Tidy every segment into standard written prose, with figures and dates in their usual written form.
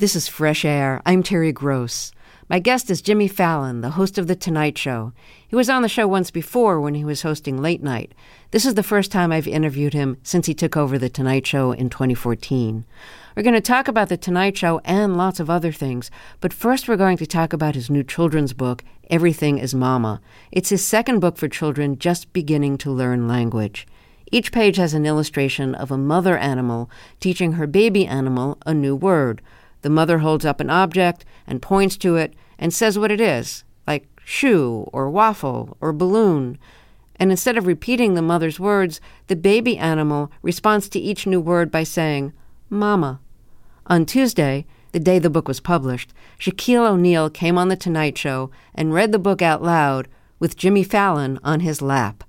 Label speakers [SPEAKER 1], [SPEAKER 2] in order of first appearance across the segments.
[SPEAKER 1] This is Fresh Air. I'm Terry Gross. My guest is Jimmy Fallon, the host of The Tonight Show. He was on the show once before when he was hosting Late Night. This is the first time I've interviewed him since he took over The Tonight Show in 2014. We're going to talk about The Tonight Show and lots of other things, but first we're going to talk about his new children's book, Everything is Mama. It's his second book for children just beginning to learn language. Each page has an illustration of a mother animal teaching her baby animal a new word. The mother holds up an object and points to it and says what it is, like shoe or waffle or balloon. And instead of repeating the mother's words, the baby animal responds to each new word by saying, Mama. On Tuesday, the day the book was published, Shaquille O'Neal came on The Tonight Show and read the book out loud with Jimmy Fallon on his lap.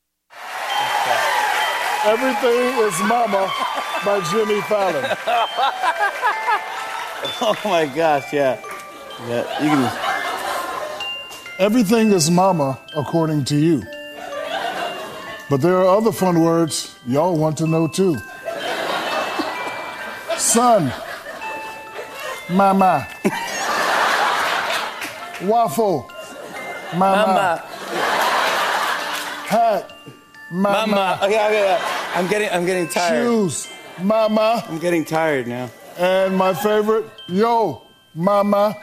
[SPEAKER 2] Everything is Mama by Jimmy Fallon.
[SPEAKER 3] Oh my gosh, yeah. You can.
[SPEAKER 2] Everything is Mama according to you. But there are other fun words y'all want to know too. Son, Mama. Waffle, Mama. Hat, Mama.
[SPEAKER 3] Okay. I'm getting tired.
[SPEAKER 2] Shoes, Mama.
[SPEAKER 3] I'm getting tired now.
[SPEAKER 2] And my favorite, yo, Mama.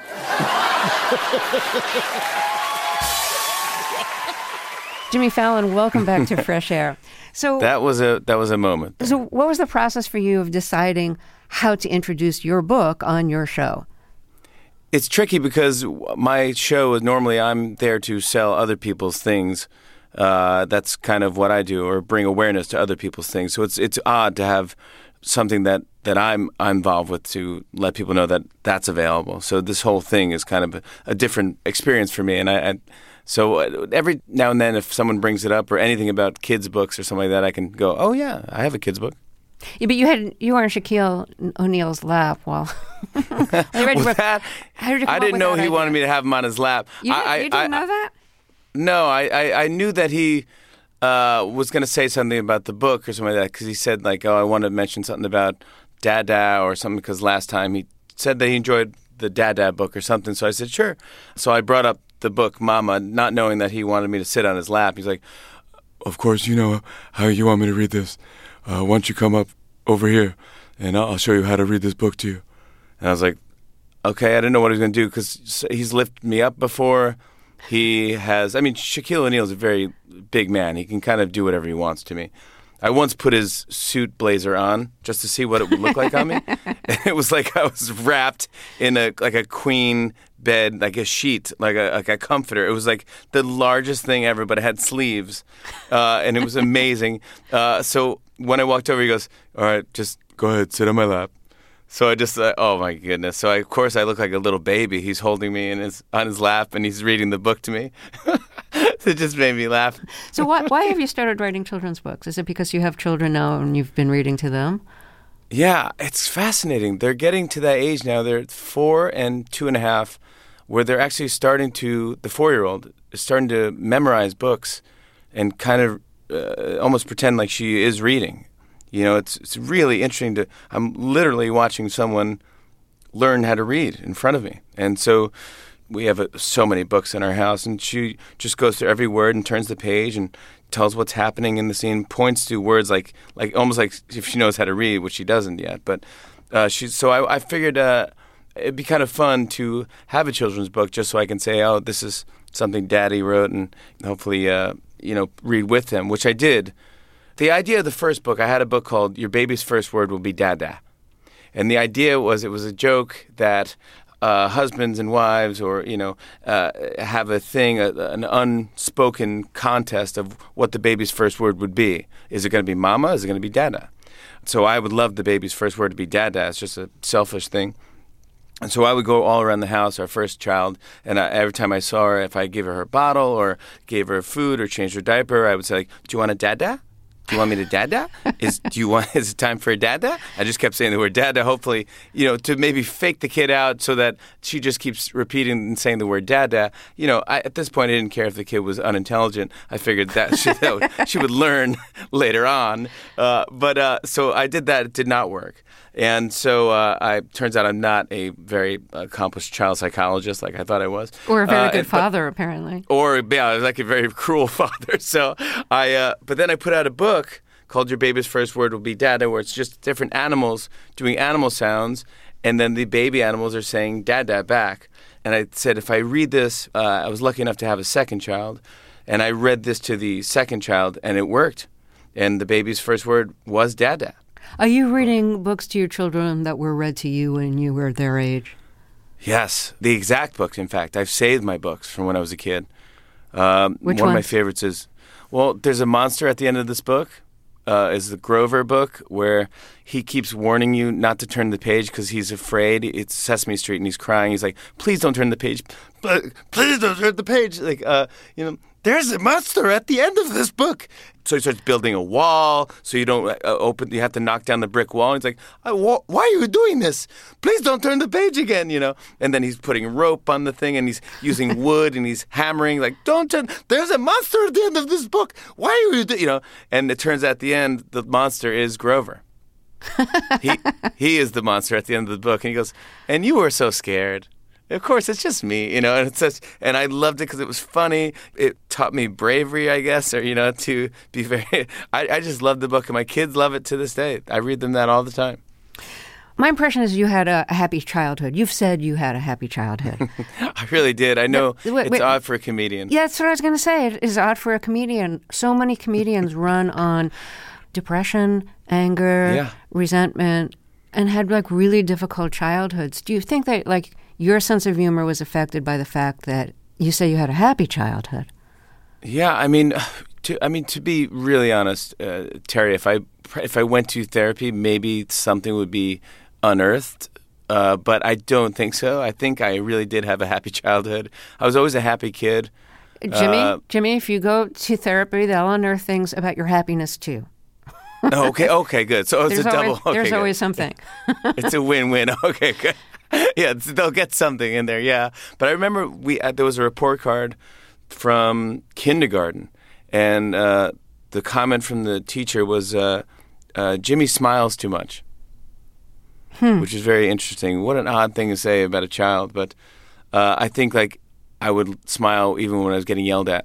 [SPEAKER 1] Jimmy Fallon, welcome back to Fresh Air. So
[SPEAKER 3] That was a moment.
[SPEAKER 1] So what was the process for you of deciding how to introduce your book on your show?
[SPEAKER 3] It's tricky because my show is normally I'm there to sell other people's things. That's kind of what I do, or bring awareness to other people's things. So it's odd to have something that I'm involved with to let people know that that's available. So this whole thing is kind of a different experience for me. And so every now and then if someone brings it up or anything about kids' books or something like that, I can go, oh yeah, I have a kids' book.
[SPEAKER 1] Yeah, but you were on Shaquille O'Neal's lap while I read your book.
[SPEAKER 3] I didn't know he wanted me to have him on his lap.
[SPEAKER 1] You didn't know that?
[SPEAKER 3] No, I knew that he was going to say something about the book or something like that, because he said, like, oh, I want to mention something about Dada or something, because last time he said that he enjoyed the Dada book or something. So I said, sure. So I brought up the book, Mama, not knowing that he wanted me to sit on his lap. He's like, of course, you know how you want me to read this. Why don't you come up over here, and I'll show you how to read this book to you. And I was like, okay, I didn't know what he was going to do, because he's lifted me up before. Shaquille O'Neal is a very big man. He can kind of do whatever he wants to me. I once put his suit blazer on just to see what it would look like on me. And it was like I was wrapped in a queen bed, like a sheet, like a comforter. It was like the largest thing ever, but it had sleeves, and it was amazing. So when I walked over, he goes, all right, just go ahead, sit on my lap. So I just, oh my goodness. So of course I look like a little baby. He's holding me on his lap and he's reading the book to me. It just made me laugh.
[SPEAKER 1] So why have you started writing children's books? Is it because you have children now and you've been reading to them?
[SPEAKER 3] Yeah, it's fascinating. They're getting to that age now. They're 4 and 2.5, where they're actually the 4-year-old is starting to memorize books and kind of almost pretend like she is reading. You know, it's really interesting I'm literally watching someone learn how to read in front of me. And so we have so many books in our house, and she just goes through every word and turns the page and tells what's happening in the scene, points to words like almost like if she knows how to read, which she doesn't yet. But I figured it'd be kind of fun to have a children's book just so I can say, oh, this is something Daddy wrote, and hopefully, read with him, which I did. The idea of the first book, I had a book called Your Baby's First Word Will Be Dada. And the idea was it was a joke that husbands and wives have a thing, an unspoken contest of what the baby's first word would be. Is it going to be mama? Is it going to be dada? So I would love the baby's first word to be dada. It's just a selfish thing. And so I would go all around the house, our first child, and every time I saw her, if I gave her a bottle or gave her food or changed her diaper, I would say, do you want a dada? Do you want me to dada? Is it time for a dada? I just kept saying the word dada, hopefully, to maybe fake the kid out so that she just keeps repeating and saying the word dada. At this point, I didn't care if the kid was unintelligent. I figured that she would learn later on. So I did that. It did not work. And so turns out I'm not a very accomplished child psychologist like I thought I was.
[SPEAKER 1] Or a very good father, apparently.
[SPEAKER 3] Or, yeah, I was like a very cruel father. So but then I put out a book called Your Baby's First Word Will Be Dada, where it's just different animals doing animal sounds, and then the baby animals are saying dad back. And I said, if I read this, I was lucky enough to have a second child, and I read this to the second child, and it worked. And the baby's first word was dada.
[SPEAKER 1] Are you reading books to your children that were read to you when you were their age?
[SPEAKER 3] Yes, the exact books, in fact. I've saved my books from when I was a kid.
[SPEAKER 1] Which
[SPEAKER 3] one of my favorites is, there's a monster at the end of this book. Is the Grover book, where he keeps warning you not to turn the page because he's afraid. It's Sesame Street, and he's crying. He's like, please don't turn the page. Please don't turn the page. Like, there's a monster at the end of this book. So he starts building a wall so you don't you have to knock down the brick wall. And he's like, why are you doing this? Please don't turn the page again, And then he's putting rope on the thing, and he's using wood, and he's hammering, like, don't turn, there's a monster at the end of this book. Why are you doing, And it turns out at the end, the monster is Grover. He is the monster at the end of the book. And he goes, and you were so scared. Of course, it's just me, and and I loved it because it was funny. It taught me bravery, I guess, or, to be very, I just love the book, and my kids love it to this day. I read them that all the time.
[SPEAKER 1] My impression is you had a happy childhood. You've said you had a happy childhood.
[SPEAKER 3] I really did. I know it's odd for a comedian.
[SPEAKER 1] Yeah, that's what I was going to say. It is odd for a comedian. So many comedians run on depression, anger, resentment, and had, really difficult childhoods. Do you think that, your sense of humor was affected by the fact that you say you had a happy childhood?
[SPEAKER 3] Yeah, to be really honest, Terry, if I went to therapy, maybe something would be unearthed, but I don't think so. I think I really did have a happy childhood. I was always a happy kid.
[SPEAKER 1] Jimmy, if you go to therapy, they'll unearth things about your happiness too.
[SPEAKER 3] Okay, good. So it's a double.
[SPEAKER 1] There's always something.
[SPEAKER 3] It's a win-win. Okay, good. Yeah, they'll get something in there, yeah. But I remember there was a report card from kindergarten, and the comment from the teacher was, Jimmy smiles too much, which is very interesting. What an odd thing to say about a child, but I think, I would smile even when I was getting yelled at,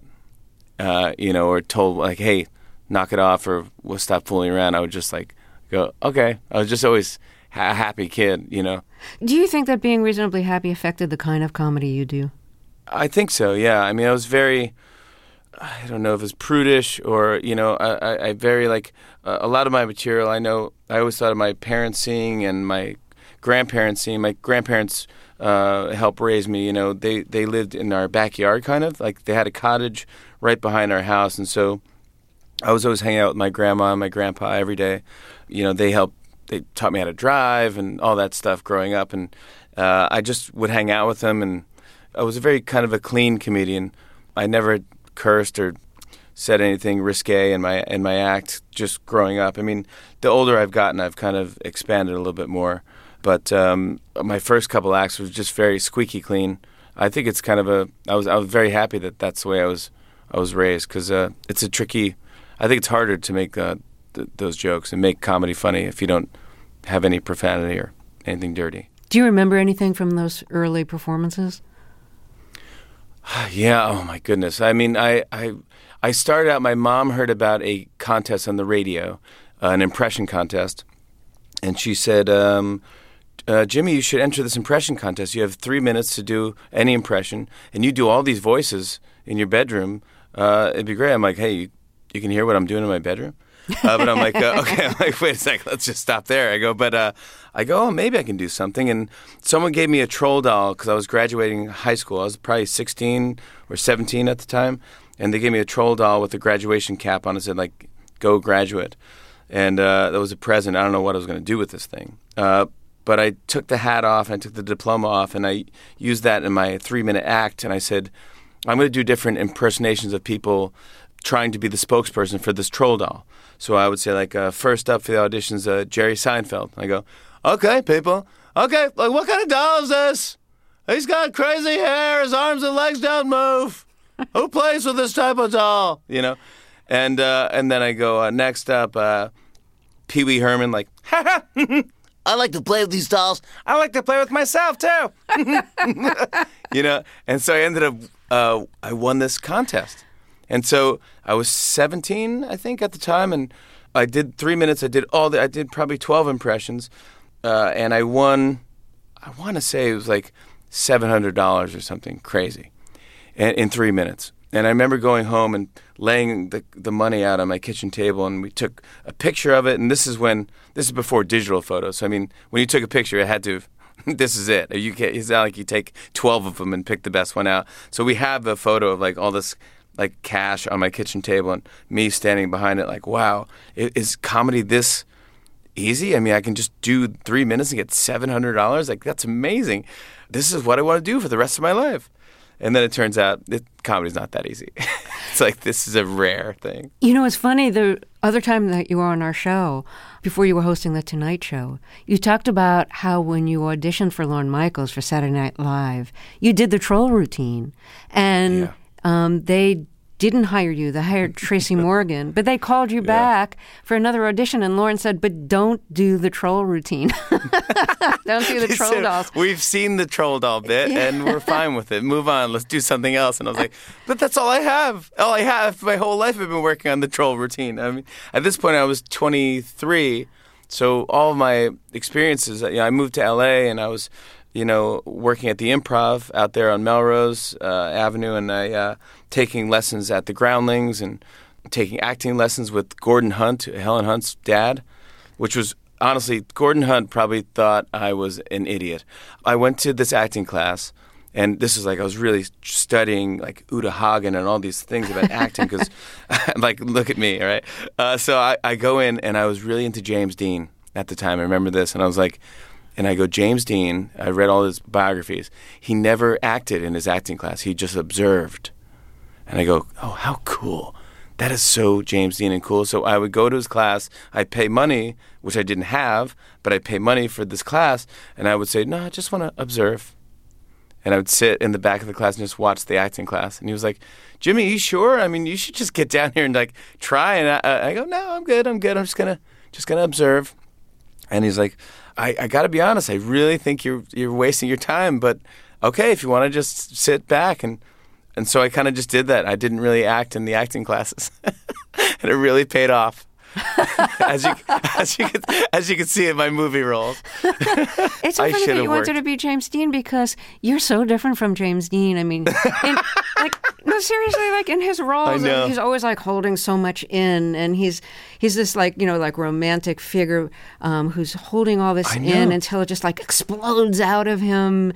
[SPEAKER 3] or told, hey, knock it off, or we'll stop fooling around. I would just, go, okay. I was just always a happy kid,
[SPEAKER 1] Do you think that being reasonably happy affected the kind of comedy you do?
[SPEAKER 3] I think so, yeah. I was very, I don't know if it's prudish or, I very, a lot of my material, I always thought of my parents seeing and my grandparents seeing. My grandparents helped raise me, they lived in our backyard kind of, they had a cottage right behind our house, and so I was always hanging out with my grandma and my grandpa every day. They taught me how to drive and all that stuff growing up, and I just would hang out with them, and I was a very kind of a clean comedian. I never cursed or said anything risque in my act just growing up. The older I've gotten, I've kind of expanded a little bit more, but my first couple acts was just very squeaky clean. I think it's kind of I was very happy that that's the way I was raised, because it's a tricky. I think it's harder to make those jokes and make comedy funny if you don't have any profanity or anything dirty.
[SPEAKER 1] Do you remember anything from those early performances?
[SPEAKER 3] Yeah, oh my goodness. I started out, my mom heard about a contest on the radio, an impression contest, and she said, Jimmy, you should enter this impression contest. You have 3 minutes to do any impression, and you do all these voices in your bedroom. It'd be great. I'm like, hey, you can hear what I'm doing in my bedroom? But I'm like, okay. I'm like, wait a second, let's just stop there. I go, oh, maybe I can do something. And someone gave me a troll doll because I was graduating high school. I was probably 16 or 17 at the time. And they gave me a troll doll with a graduation cap on it. It said, go graduate. And that was a present. I don't know what I was going to do with this thing. But I took the hat off, and I took the diploma off, and I used that in my 3-minute act. And I said, I'm going to do different impersonations of people trying to be the spokesperson for this troll doll. So I would say, first up for the auditions, Jerry Seinfeld. I go, okay, people. Okay, what kind of doll is this? He's got crazy hair. His arms and legs don't move. Who plays with this type of doll? And then I go, next up, Pee Wee Herman, ha ha, I like to play with these dolls. I like to play with myself, too. And so I ended up, I won this contest. And so I was 17, I think, at the time, and I did 3 minutes. I did probably 12 impressions, and I won, I want to say it was like $700 or something crazy in 3 minutes. And I remember going home and laying the money out on my kitchen table, and we took a picture of it. And this is before digital photos. So, I mean, when you took a picture, it had to, this is it. It's not like you take 12 of them and pick the best one out. So we have a photo of like all this like cash on my kitchen table and me standing behind it like, wow, is comedy this easy? I mean, I can just do 3 minutes and get $700? Like, that's amazing. This is what I want to do for the rest of my life. And then it turns out comedy's not that easy. It's like, this is a rare thing.
[SPEAKER 1] You know, it's funny, the other time that you were on our show, before you were hosting The Tonight Show, you talked about how when you auditioned for Lorne Michaels for Saturday Night Live, you did the troll routine. And they didn't hire you. They hired Tracy Morgan. But they called you back for another audition, and Lorne said, but don't do the troll routine. Don't do the troll dolls.
[SPEAKER 3] We've seen the troll doll bit, and we're fine with it. Move on. Let's do something else. And I was like, but that's all I have. All I have. My whole life I've been working on the troll routine. I mean, at this point, I was 23, so all of my experiences, I moved to L.A., and I was working at the Improv out there on Melrose Avenue, and I taking lessons at the Groundlings and taking acting lessons with Gordon Hunt, Helen Hunt's dad, which was, honestly, Gordon Hunt probably thought I was an idiot. I went to this acting class, and this is like I was really studying like Uta Hagen and all these things about acting because, like, look at me, right? So I go in, and I was really into James Dean at the time. I remember this, and I was like, and I go, James Dean, I read all his biographies. He never acted in his acting class. He just observed. And I go, oh, how cool. That is so James Dean and cool. So I would go to his class. I'd pay money, which I didn't have, but I'd pay money for this class. And I would say, no, I just want to observe. And I would sit in the back of the class and just watch the acting class. And he was like, Jimmy, you sure? I mean, you should just get down here and like try. And I go, no, I'm good. I'm just gonna observe. And he's like, I got to be honest. I really think you're wasting your time. But okay, if you want to just sit back and so I kind of just did that. I didn't really act in the acting classes, and it really paid off. as you can see in my movie roles.
[SPEAKER 1] It's so funny that you wanted to be James Dean because you're so different from James Dean. I mean, seriously, like in his roles, he's always like holding so much in, and he's this like romantic figure who's holding all this in until it just like explodes out of him.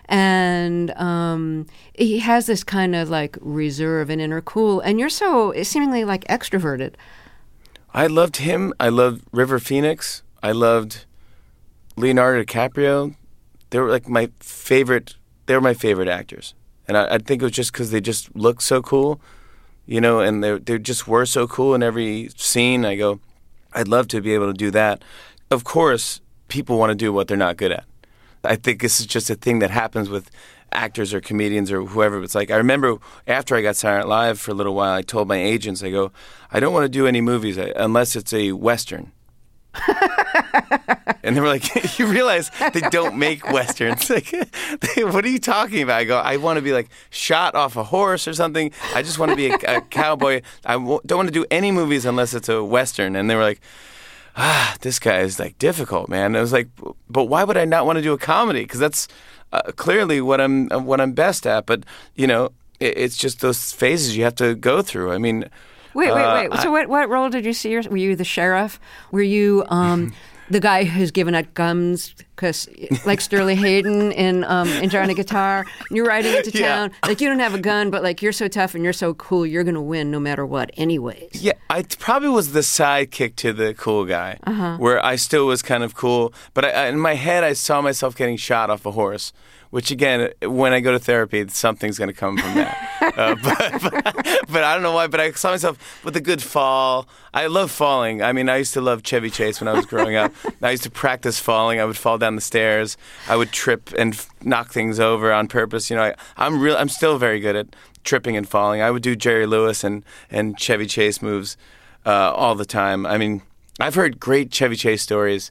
[SPEAKER 1] And he has this kind of like reserve and inner cool, and you're so seemingly like extroverted.
[SPEAKER 3] I loved him. I loved River Phoenix. I loved Leonardo DiCaprio. They were like my favorite. They were my favorite actors, and I think it was just because they just looked so cool, and they just were so cool in every scene. I go, I'd love to be able to do that. Of course, people want to do what they're not good at. I think this is just a thing that happens with actors or comedians or whoever. It's like, I remember after I got Saturday Night Live for a little while, I told my agents, I go, I don't want to do any movies unless it's a Western. And they were like, you realize they don't make Westerns. Like, what are you talking about? I go, I want to be like shot off a horse or something. I just want to be a cowboy. I don't want to do any movies unless it's a Western. And they were like, this guy is like difficult, man. And I was like, but why would I not want to do a comedy? Because that's clearly what I'm best at. But it's just those phases you have to go through. I mean,
[SPEAKER 1] wait. So what role did you see? Were you the sheriff? Were you the guy who's given out guns because, like Sterling Hayden in Johnny Guitar, you're riding into town, like you don't have a gun, but like you're so tough and you're so cool, you're gonna win no matter what, anyways. Yeah,
[SPEAKER 3] I probably was the sidekick to the cool guy, where I still was kind of cool, but in my head I saw myself getting shot off a horse. Which, again, when I go to therapy, something's going to come from that. But I don't know why, but I saw myself with a good fall. I love falling. I mean, I used to love Chevy Chase when I was growing up. I used to practice falling. I would fall down the stairs. I would trip and knock things over on purpose. I'm still very good at tripping and falling. I would do Jerry Lewis and Chevy Chase moves all the time. I mean, I've heard great Chevy Chase stories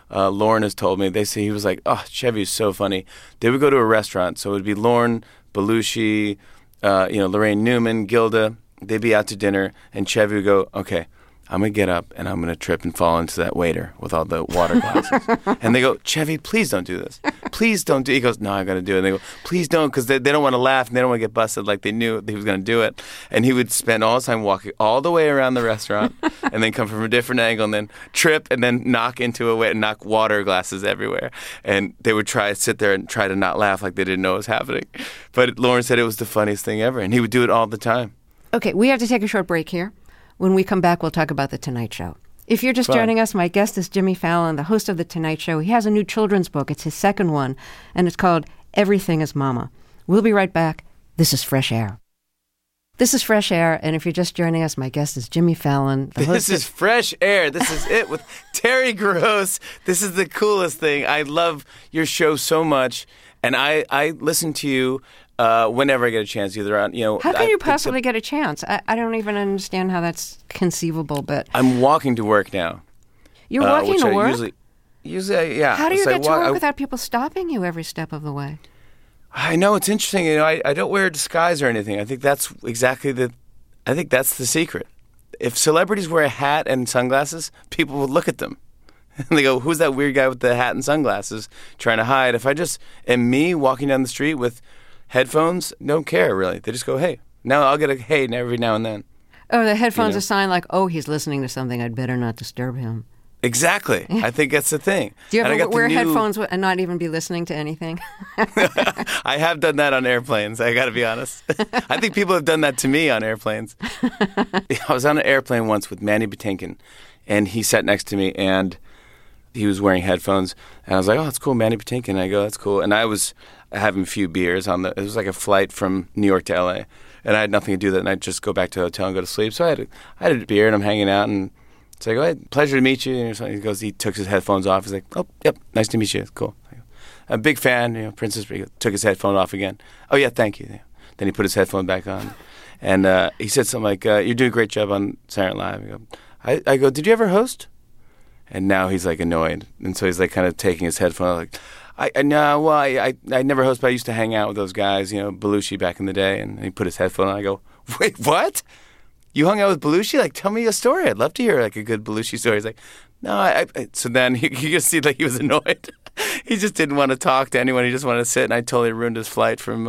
[SPEAKER 3] Lauren has told me. They say he was like, oh, Chevy is so funny. They would go to a restaurant, so it would be Lauren, Belushi, Lorraine Newman, Gilda. They'd be out to dinner, and Chevy would go, okay, I'm going to get up, and I'm going to trip and fall into that waiter with all the water glasses. And they go, Chevy, please don't do this. Please don't do it. He goes, no, I got to do it. And they go, please don't, because they don't want to laugh, and they don't want to get busted like they knew he was going to do it. And he would spend all his time walking all the way around the restaurant and then come from a different angle and then trip and then knock into a waiter and knock water glasses everywhere. And they would try to sit there and try to not laugh like they didn't know what was happening. But Lauren said it was the funniest thing ever, and he would do it all the time.
[SPEAKER 1] Okay, we have to take a short break here. When we come back, we'll talk about The Tonight Show. If you're just joining us, my guest is Jimmy Fallon, the host of The Tonight Show. He has a new children's book. It's his second one, and it's called Everything is Mama. We'll be right back. This is Fresh Air. This is Fresh Air, and if you're just joining us, my guest is Jimmy Fallon.
[SPEAKER 3] This is Fresh Air. This is it with Terry Gross. This is the coolest thing. I love your show so much, and I listen to you whenever I get a chance, either on,
[SPEAKER 1] How can you possibly get a chance? I don't even understand how that's conceivable, but...
[SPEAKER 3] I'm walking to work now.
[SPEAKER 1] You're walking to work?
[SPEAKER 3] Usually, yeah.
[SPEAKER 1] How do you get to work without people stopping you every step of the way?
[SPEAKER 3] I know, it's interesting. I don't wear a disguise or anything. I think that's that's the secret. If celebrities wear a hat and sunglasses, people will look at them. And they go, who's that weird guy with the hat and sunglasses trying to hide? If I just am me walking down the street with headphones, don't care, really. They just go, hey. Now I'll get a hey every now and then.
[SPEAKER 1] Oh, the headphones are a sign like, oh, he's listening to something. I'd better not disturb him.
[SPEAKER 3] Exactly. I think that's the thing.
[SPEAKER 1] Do you ever wear headphones and not even be listening to anything?
[SPEAKER 3] I have done that on airplanes, I got to be honest. I think people have done that to me on airplanes. I was on an airplane once with Mandy Patinkin, and he sat next to me, and he was wearing headphones. And I was like, oh, that's cool, Mandy Patinkin. And I go, that's cool. And I was having a few beers it was like a flight from New York to L.A., and I had nothing to do that, and I'd just go back to the hotel and go to sleep. So I had a beer, and I'm hanging out, and it's like, oh, hey, pleasure to meet you. And he took his headphones off. He's like, oh, yep, nice to meet you. Cool. I'm a big fan, Princess. He took his headphone off again. Oh, yeah, thank you. Then he put his headphone back on. And he said something like, you're doing a great job on Saturday Night Live. I go, did you ever host? And now he's like annoyed. And so he's like kind of taking his headphone off, like, I never host, but I used to hang out with those guys, Belushi back in the day. And he put his headphone on. I go, wait, what? You hung out with Belushi? Like, tell me a story. I'd love to hear like a good Belushi story. He's like, no, so then you just see like he was annoyed. He just didn't want to talk to anyone. He just wanted to sit, and I totally ruined his flight from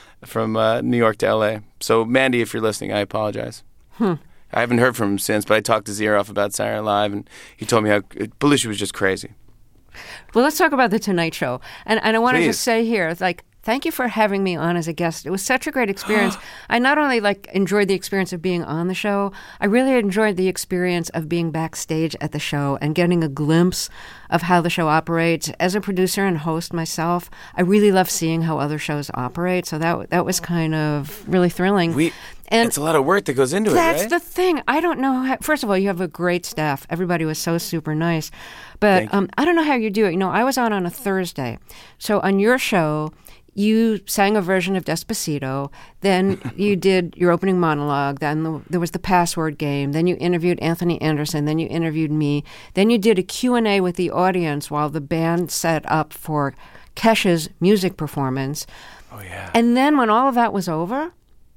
[SPEAKER 3] New York to L.A. So, Mandy, if you're listening, I apologize. I haven't heard from him since, but I talked his ear off about Saturday Night Live, and he told me how Belushi was just crazy.
[SPEAKER 1] Well, let's talk about The Tonight Show. And I want to just say here, it's like, thank you for having me on as a guest. It was such a great experience. I not only enjoyed the experience of being on the show, I really enjoyed the experience of being backstage at the show and getting a glimpse of how the show operates. As a producer and host myself, I really love seeing how other shows operate. So that was kind of really thrilling. And
[SPEAKER 3] it's a lot of work that goes into it, right?
[SPEAKER 1] That's the thing. I don't know. First of all, you have a great staff. Everybody was so super nice. But I don't know how you do it. I was on a Thursday. So on your show, you sang a version of Despacito, then you did your opening monologue, then there was the password game, then you interviewed Anthony Anderson, then you interviewed me, then you did a Q&A with the audience while the band set up for Kesha's music performance.
[SPEAKER 3] Oh, yeah.
[SPEAKER 1] And then when all of that was over,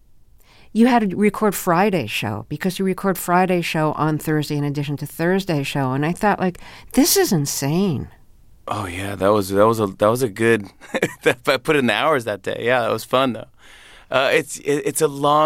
[SPEAKER 1] you had to record Friday's show because you record Friday's show on Thursday in addition to Thursday's show. And I thought, this is insane.
[SPEAKER 3] Oh yeah, that was a good. I put in the hours that day. Yeah, that was fun though. It's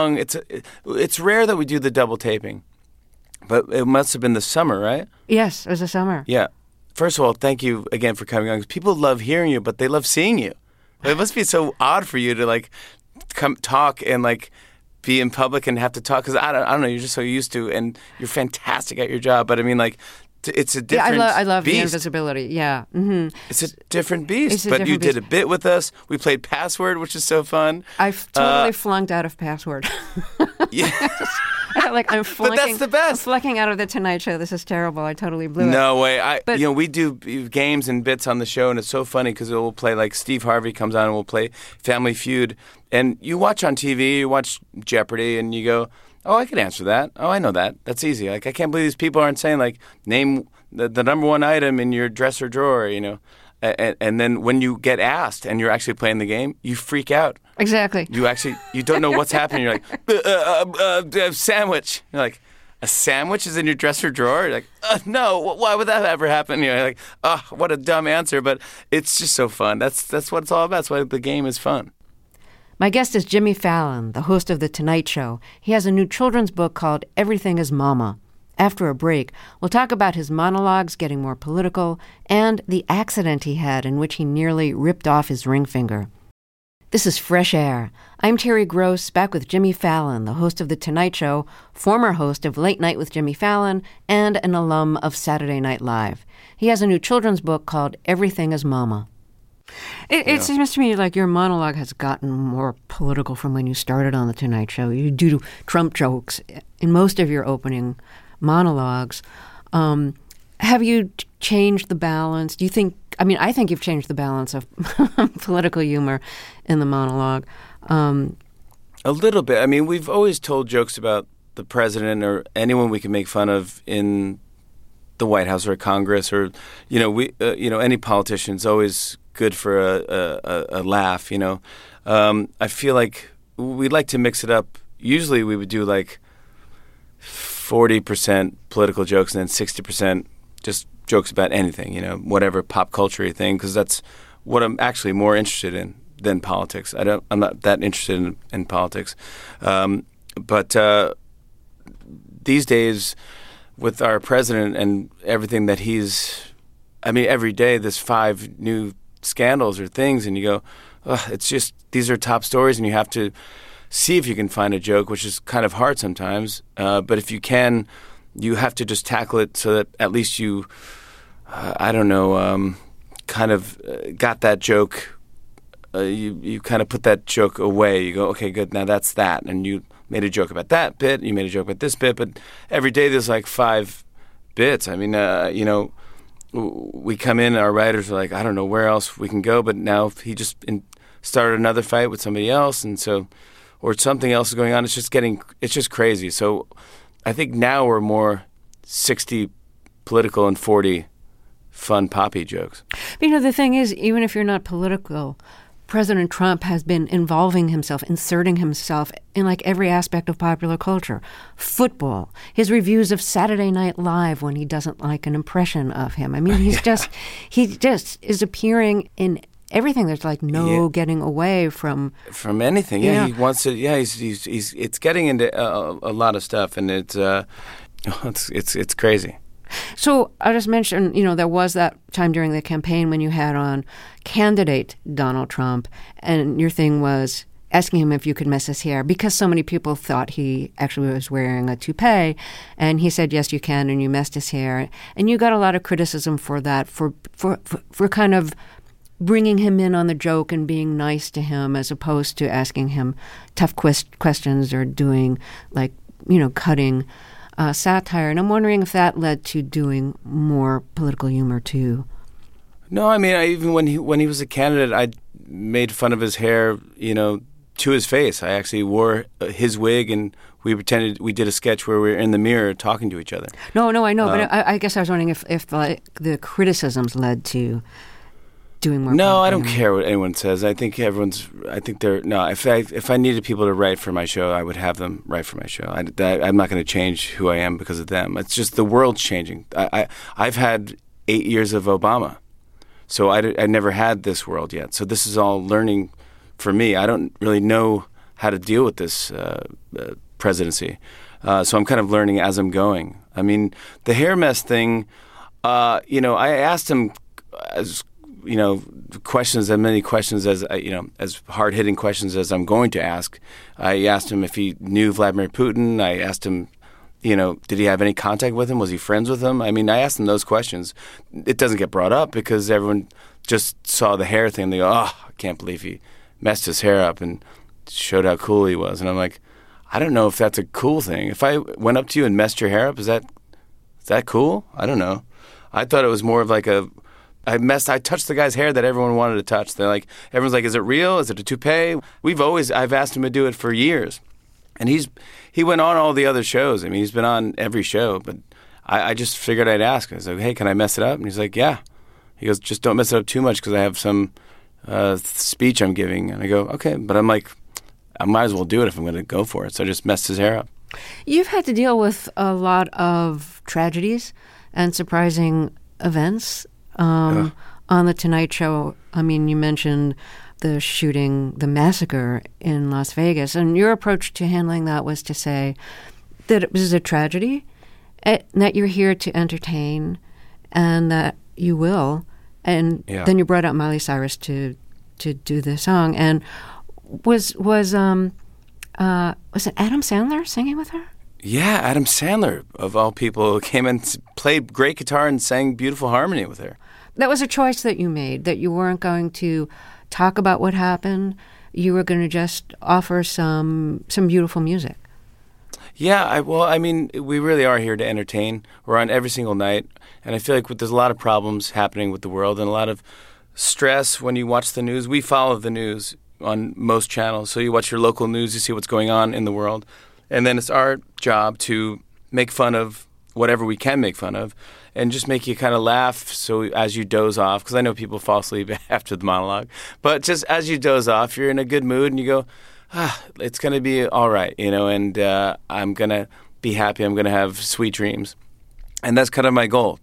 [SPEAKER 3] rare that we do the double taping, but it must have been the summer, right?
[SPEAKER 1] Yes, it was the summer.
[SPEAKER 3] Yeah. First of all, thank you again for coming on. People love hearing you, but they love seeing you. It must be so odd for you to come talk and be in public and have to talk because I don't know. You're just so used to, and you're fantastic at your job. But I mean, it's a different
[SPEAKER 1] I love
[SPEAKER 3] beast.
[SPEAKER 1] The invisibility. Yeah. Mm-hmm.
[SPEAKER 3] It's a different beast. You did a bit with us. We played Password, which is so fun.
[SPEAKER 1] I've totally flunked out of Password.
[SPEAKER 3] Yeah.
[SPEAKER 1] I'm flunking.
[SPEAKER 3] But that's the best.
[SPEAKER 1] I'm flunking out of The Tonight Show. This is terrible. I totally blew it.
[SPEAKER 3] No way. We do games and bits on the show, and it's so funny because we'll play Steve Harvey comes on and we'll play Family Feud. And you watch on TV, you watch Jeopardy, and you go, oh, I could answer that. Oh, I know that. That's easy. I can't believe these people aren't saying, name the number one item in your dresser drawer, you know. And then when you get asked and you're actually playing the game, you freak out.
[SPEAKER 1] Exactly.
[SPEAKER 3] You don't know what's happening. You're like, sandwich. You're like, a sandwich is in your dresser drawer? You're like, no, why would that ever happen? You know, like, what a dumb answer. But it's just so fun. That's what it's all about. That's why the game is fun.
[SPEAKER 1] My guest is Jimmy Fallon, the host of The Tonight Show. He has a new children's book called Everything is Mama. After a break, we'll talk about his monologues getting more political and the accident he had in which he nearly ripped off his ring finger. This is Fresh Air. I'm Terry Gross, back with Jimmy Fallon, the host of The Tonight Show, former host of Late Night with Jimmy Fallon, and an alum of Saturday Night Live. He has a new children's book called Everything is Mama. It seems to me like your monologue has gotten more political from when you started on The Tonight Show. You do Trump jokes in most of your opening monologues. Have you changed the balance? Do you think, I think you've changed the balance of political humor in the monologue.
[SPEAKER 3] A little bit. We've always told jokes about the president or anyone we can make fun of in the White House or Congress or, any politician. It's always good for a laugh, you know. I feel like we'd like to mix it up. Usually we would do like 40% political jokes and then 60% just jokes about anything, whatever pop culture thing, because that's what I'm actually more interested in than politics. I'm not that interested in politics. But these days with our president and everything that every day there's 5 new scandals or things and you go, it's just, these are top stories and you have to see if you can find a joke, which is kind of hard sometimes. But if you can, you have to just tackle it so that at least you, kind of got that joke. You kind of put that joke away. You go, okay, good, now that's that. And you made a joke about that bit. You made a joke about this bit. But every day there's like 5 bits. We come in, our writers are like, I don't know where else we can go. But now he just started another fight with somebody else. And so... or something else is going on. It's just crazy. So I think now we're more 60 political and 40 fun poppy jokes.
[SPEAKER 1] But, the thing is, even if you're not political, President Trump has been involving himself, inserting himself in like every aspect of popular culture. Football, his reviews of Saturday Night Live when he doesn't like an impression of him. He just is appearing in everything. There's like getting away from
[SPEAKER 3] anything. Yeah, he wants to. Yeah, he's it's getting into a lot of stuff, and it's crazy.
[SPEAKER 1] So I just mentioned, there was that time during the campaign when you had on candidate Donald Trump, and your thing was asking him if you could mess his hair because so many people thought he actually was wearing a toupee, and he said yes, you can, and you messed his hair, and you got a lot of criticism for that, for kind of bringing him in on the joke and being nice to him as opposed to asking him tough questions or doing cutting satire. And I'm wondering if that led to doing more political humor too.
[SPEAKER 3] No, even when he was a candidate, I made fun of his hair, to his face. I actually wore his wig and we did a sketch where we were in the mirror talking to each other.
[SPEAKER 1] No, I know, but I guess I was wondering if the criticisms led to doing more.
[SPEAKER 3] No, I don't care what anyone says. I think if I needed people to write for my show, I would have them write for my show. I'm not going to change who I am because of them. It's just the world's changing. I've had 8 years of Obama, so I never had this world yet. So this is all learning for me. I don't really know how to deal with this presidency. So I'm kind of learning as I'm going. The hair mess thing, I asked him as questions, as many questions as as hard-hitting questions as I'm going to ask. I asked him if he knew Vladimir Putin. I asked him, did he have any contact with him? Was he friends with him? I asked him those questions. It doesn't get brought up because everyone just saw the hair thing. They go, I can't believe he messed his hair up and showed how cool he was. And I'm like, I don't know if that's a cool thing. If I went up to you and messed your hair up, is that cool? I don't know. I thought it was more of like I touched the guy's hair that everyone wanted to touch. Everyone's like, is it real? Is it a toupee? I've asked him to do it for years. And he went on all the other shows. He's been on every show, but I just figured I'd ask. I was like, hey, can I mess it up? And he's like, yeah. He goes, just don't mess it up too much because I have some speech I'm giving. And I go, okay. But I'm like, I might as well do it if I'm going to go for it. So I just messed his hair up.
[SPEAKER 1] You've had to deal with a lot of tragedies and surprising events on The Tonight Show. I mean, you mentioned the shooting, the massacre in Las Vegas. And your approach to handling that was to say that it was a tragedy, and that you're here to entertain, and that you will. And then you brought out Miley Cyrus to do the song. And was it Adam Sandler singing with her?
[SPEAKER 3] Yeah, Adam Sandler, of all people, came and played great guitar and sang beautiful harmony with her.
[SPEAKER 1] That was a choice that you made, that you weren't going to talk about what happened. You were going to just offer some beautiful music.
[SPEAKER 3] Yeah, I mean, we really are here to entertain. We're on every single night, and I feel like there's a lot of problems happening with the world and a lot of stress when you watch the news. We follow the news on most channels, so you watch your local news, you see what's going on in the world, and then it's our job to make fun of whatever we can make fun of and just make you kind of laugh so as you doze off, because I know people fall asleep after the monologue, but just as you doze off, you're in a good mood and you go, it's going to be all right, and I'm going to be happy. I'm going to have sweet dreams. And that's kind of my goal.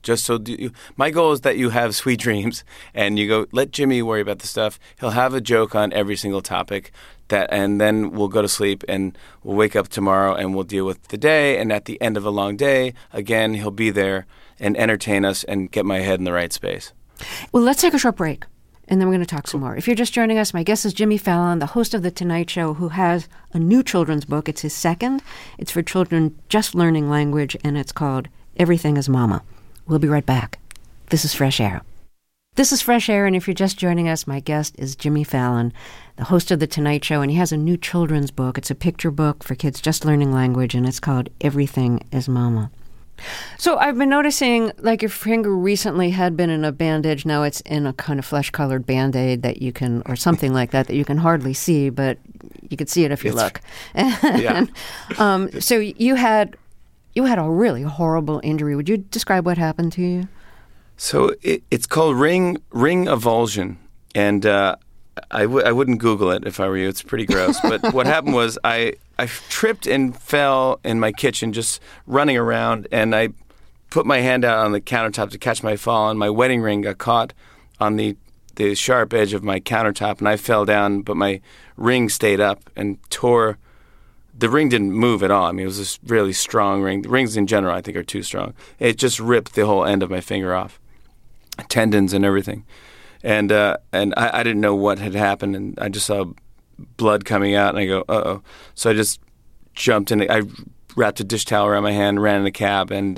[SPEAKER 3] My goal is that you have sweet dreams and you go, let Jimmy worry about the stuff. He'll have a joke on every single topic, and then we'll go to sleep and we'll wake up tomorrow and we'll deal with the day. And at the end of a long day, again, he'll be there and entertain us and get my head in the right space.
[SPEAKER 1] Well, let's take a short break. And then we're going to talk some more. If you're just joining us, my guest is Jimmy Fallon, the host of The Tonight Show, who has a new children's book. It's his second. It's for children just learning language, and it's called Everything is Mama. We'll be right back. This is Fresh Air. This is Fresh Air, and if you're just joining us, my guest is Jimmy Fallon, the host of The Tonight Show, and he has a new children's book. It's a picture book for kids just learning language, and it's called Everything is Mama. So I've been noticing, like, your finger recently had been in a bandage. Now it's in a kind of flesh-colored Band-Aid that you can, or something like that you can hardly see, but you could see it if you look. And, so you had a really horrible injury. Would you describe what happened to you?
[SPEAKER 3] So it's called ring avulsion, and I wouldn't Google it if I were you. It's pretty gross. But what happened was I tripped and fell in my kitchen just running around, and I put my hand out on the countertop to catch my fall, and my wedding ring got caught on the sharp edge of my countertop, and I fell down, but my ring stayed up and tore. The ring didn't move at all. I mean, it was this really strong ring. The rings in general, I think, are too strong. It just ripped the whole end of my finger off, tendons and everything. And I didn't know what had happened, and I just saw blood coming out, and I go, uh-oh. So I just jumped in. I wrapped a dish towel around my hand, ran in a cab, and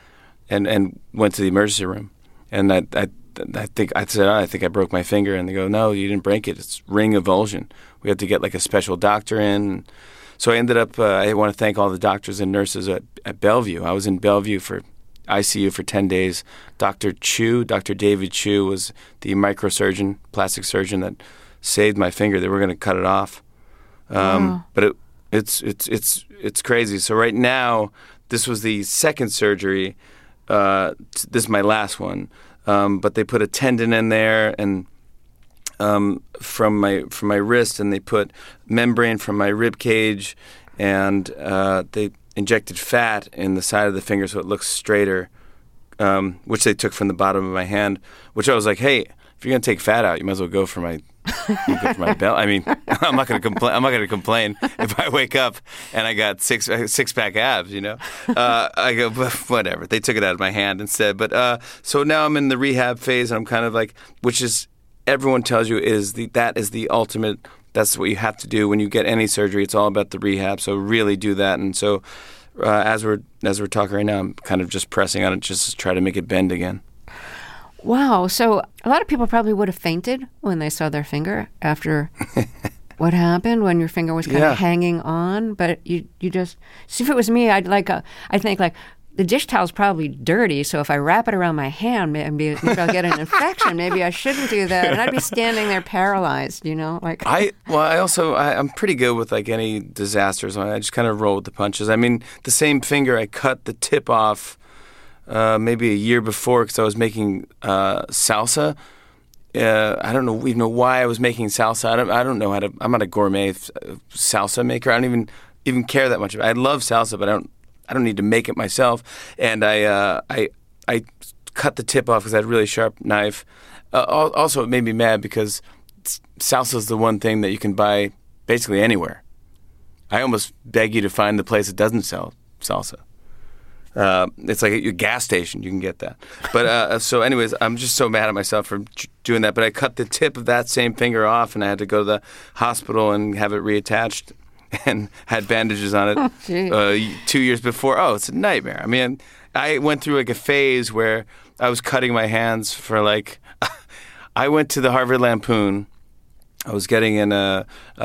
[SPEAKER 3] went to the emergency room. And I think I broke my finger, and they go, no, you didn't break it. It's ring avulsion. We had to get like a special doctor in. So I ended up. I want to thank all the doctors and nurses at Bellevue. I was in Bellevue for ICU for 10 days. Dr. David Chu was the microsurgeon, plastic surgeon that saved my finger. They were going to cut it off, but it's crazy. So right now, this was the second surgery. This is my last one, but they put a tendon in there and from my wrist, and they put membrane from my rib cage, and they injected fat in the side of the finger so it looks straighter, which they took from the bottom of my hand, which I was like, hey, if you're going to take fat out, you might as well go for my belt. I mean, I'm not going to complain if I wake up and I got six-pack abs, I go, whatever. They took it out of my hand instead. But so now I'm in the rehab phase, and I'm kind of like, which is, everyone tells you that is the ultimate. That's what you have to do when you get any surgery. It's all about the rehab. So really do that. And so as we're talking right now, I'm kind of just pressing on it just to try to make it bend again.
[SPEAKER 1] Wow. So a lot of people probably would have fainted when they saw their finger after what happened, when your finger was kind of hanging on. But you just see, if it was me, I think the dish towel's probably dirty, so if I wrap it around my hand, maybe I'll get an infection. Maybe I shouldn't do that, and I'd be standing there paralyzed. I'm pretty good with like any disasters. I just kind of roll with the punches. I mean, the same finger, I cut the tip off
[SPEAKER 3] maybe a year before because I was making salsa. I don't even know why I was making salsa. I don't know how to. I'm not a gourmet salsa maker. I don't even care that much. I love salsa, but I don't need to make it myself. And I cut the tip off because I had a really sharp knife. Also, it made me mad because salsa is the one thing that you can buy basically anywhere. I almost beg you to find the place that doesn't sell salsa. It's like at your gas station, you can get that. But so anyways, I'm just so mad at myself for doing that. But I cut the tip of that same finger off, and I had to go to the hospital and have it reattached and had bandages on it 2 years before. Oh, it's a nightmare. I mean, I went through like a phase where I was cutting my hands for like I went to the Harvard Lampoon. I was getting an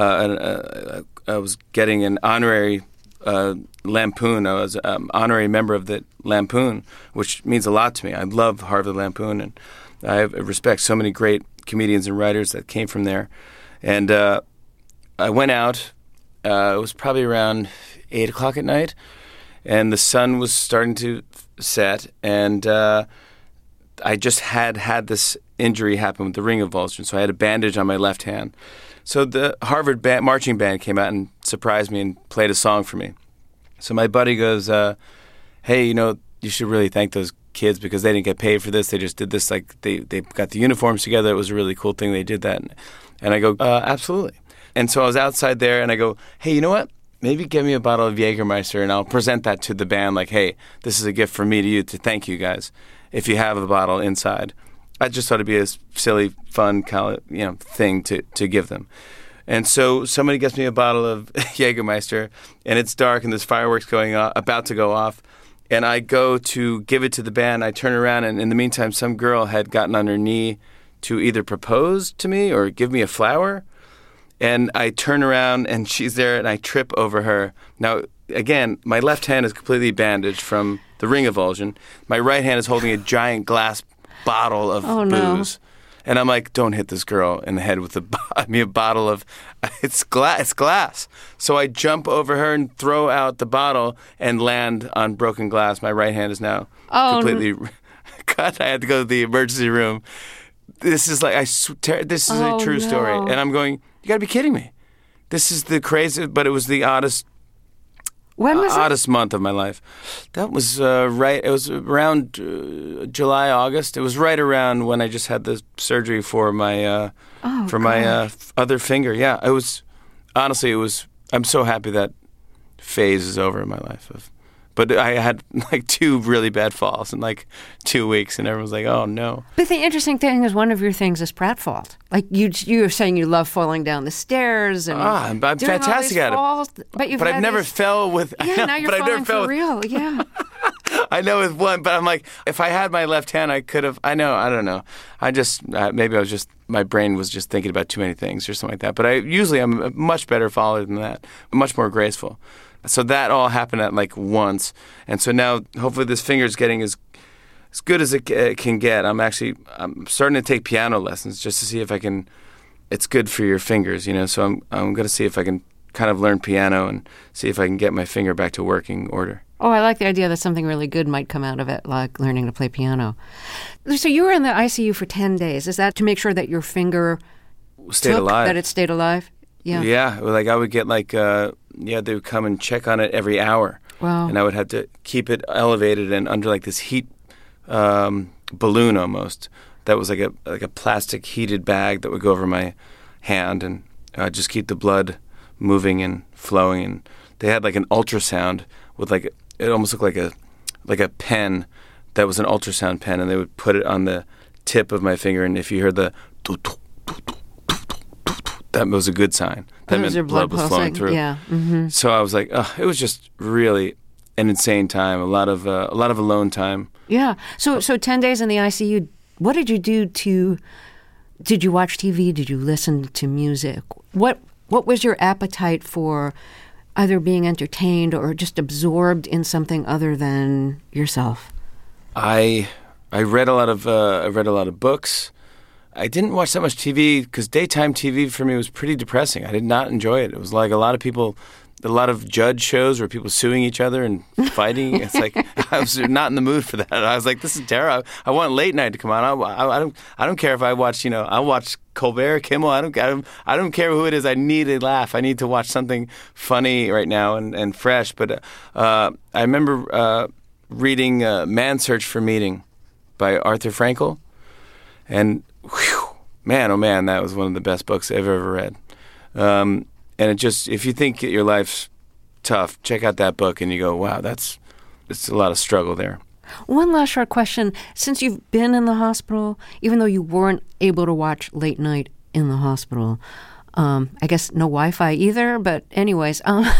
[SPEAKER 3] honorary Lampoon. I was an honorary member of the Lampoon, which means a lot to me. I love Harvard Lampoon, and I respect so many great comedians and writers that came from there. And I went out. It was probably around 8 o'clock at night, and the sun was starting to set, and I just had this injury happen with the ring avulsion, so I had a bandage on my left hand. So the Harvard marching band came out and surprised me and played a song for me. So my buddy goes, hey, you should really thank those kids because they didn't get paid for this. They just did this, like they got the uniforms together. It was a really cool thing they did that. And I go, absolutely. And so I was outside there and I go, hey, you know what? Maybe give me a bottle of Jägermeister and I'll present that to the band like, hey, this is a gift from me to you to thank you guys if you have a bottle inside. I just thought it'd be a silly, fun thing to give them. And so somebody gets me a bottle of Jägermeister, and it's dark, and there's fireworks about to go off. And I go to give it to the band. I turn around, and in the meantime, some girl had gotten on her knee to either propose to me or give me a flower. And I turn around, and she's there, and I trip over her. Now, again, my left hand is completely bandaged from the ring avulsion. My right hand is holding a giant glass bottle of booze. And I'm like, don't hit this girl in the head with a bottle of, it's glass. So I jump over her and throw out the bottle and land on broken glass. My right hand is now completely cut. I had to go to the emergency room. This is like, this is a true story. And I'm going, you gotta be kidding me. This is the craziest, but it was the oddest month of my life. That was it was around July, August. It was right around when I just had the surgery for my my other finger. Yeah, honestly, I'm so happy that phase is over in my life. But I had like 2 really bad falls in like 2 weeks, and everyone's like, "Oh no!"
[SPEAKER 1] But the interesting thing is, one of your things is pratfall. Like you were saying, you love falling down the stairs, and
[SPEAKER 3] I'm fantastic at it.
[SPEAKER 1] But
[SPEAKER 3] I've never fell with.
[SPEAKER 1] Yeah, now you're falling for real. Yeah.
[SPEAKER 3] I know with one, but I'm like, if I had my left hand, I could have. I don't know. I just maybe I was just my brain was just thinking about too many things or something like that. But I'm a much better faller than that, much more graceful. So that all happened at like once, and so now hopefully this finger's getting as good as it can get. I'm starting to take piano lessons just to see if I can. It's good for your fingers, So I'm going to see if I can kind of learn piano and see if I can get my finger back to working order.
[SPEAKER 1] Oh, I like the idea that something really good might come out of it, like learning to play piano. So you were in the ICU for 10 days. Is that to make sure that your finger
[SPEAKER 3] stayed alive?
[SPEAKER 1] That it stayed alive? Yeah.
[SPEAKER 3] Yeah. Like I would get they would come and check on it every hour.
[SPEAKER 1] Wow.
[SPEAKER 3] And I would have to keep it elevated and under like this heat balloon almost. That was like a plastic heated bag that would go over my hand and just keep the blood moving and flowing. And they had like an ultrasound with it almost looked like a pen that was an ultrasound pen, and they would put it on the tip of my finger, and if you heard the that was a good sign. That meant blood was flowing through.
[SPEAKER 1] Yeah. Mm-hmm.
[SPEAKER 3] So I was like, it was just really an insane time. A lot of alone time.
[SPEAKER 1] Yeah. So 10 days in the ICU. What did you do Did you watch TV? Did you listen to music? What was your appetite for either being entertained or just absorbed in something other than yourself?
[SPEAKER 3] I read a lot of books. I didn't watch that much TV because daytime TV for me was pretty depressing. I did not enjoy it. It was like a lot of people a lot of judge shows where people suing each other and fighting. It's like I was not in the mood for that. I was like, this is terrible. I want late night to come on. I don't care if I watch. I'll watch Colbert, Kimmel. I don't care who it is. I need a laugh. I need to watch something funny right now and fresh. But I remember reading Man's Search for Meaning by Arthur Frankl, and whew, man, oh man, that was one of the best books I've ever read. And it just, if you think your life's tough, check out that book and you go, wow, it's a lot of struggle there.
[SPEAKER 1] One last short question. Since you've been in the hospital, even though you weren't able to watch late night in the hospital, I guess no Wi-Fi either, but anyways.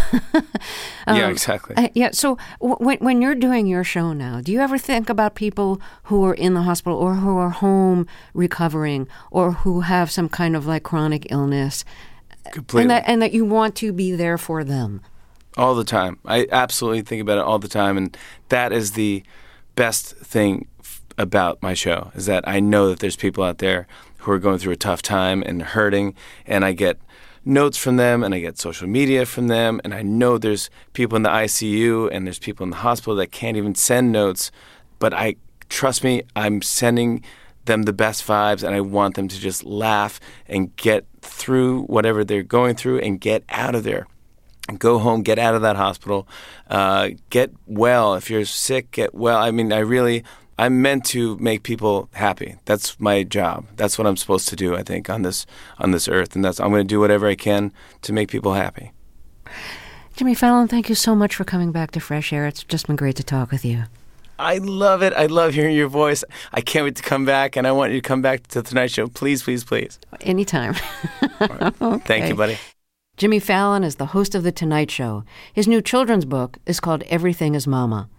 [SPEAKER 3] Yeah, exactly.
[SPEAKER 1] So when you're doing your show now, do you ever think about people who are in the hospital or who are home recovering or who have some kind of like chronic illness?
[SPEAKER 3] Completely.
[SPEAKER 1] And that you want to be there for them?
[SPEAKER 3] All the time. I absolutely think about it all the time, and that is the best thing about my show, is that I know that there's people out there who are going through a tough time and hurting, and I get notes from them and I get social media from them, and I know there's people in the ICU and there's people in the hospital that can't even send notes, but trust me, I'm sending them the best vibes, and I want them to just laugh and get through whatever they're going through and get out of there. Go home, get out of that hospital, get well. If you're sick, get well. I mean, I'm meant to make people happy. That's my job. That's what I'm supposed to do, I think, on this earth. And I'm going to do whatever I can to make people happy.
[SPEAKER 1] Jimmy Fallon, thank you so much for coming back to Fresh Air. It's just been great to talk with you.
[SPEAKER 3] I love it. I love hearing your voice. I can't wait to come back, and I want you to come back to The Tonight Show. Please, please, please.
[SPEAKER 1] Anytime.
[SPEAKER 3] Right. Okay. Thank you, buddy.
[SPEAKER 1] Jimmy Fallon is the host of The Tonight Show. His new children's book is called Everything is Mama.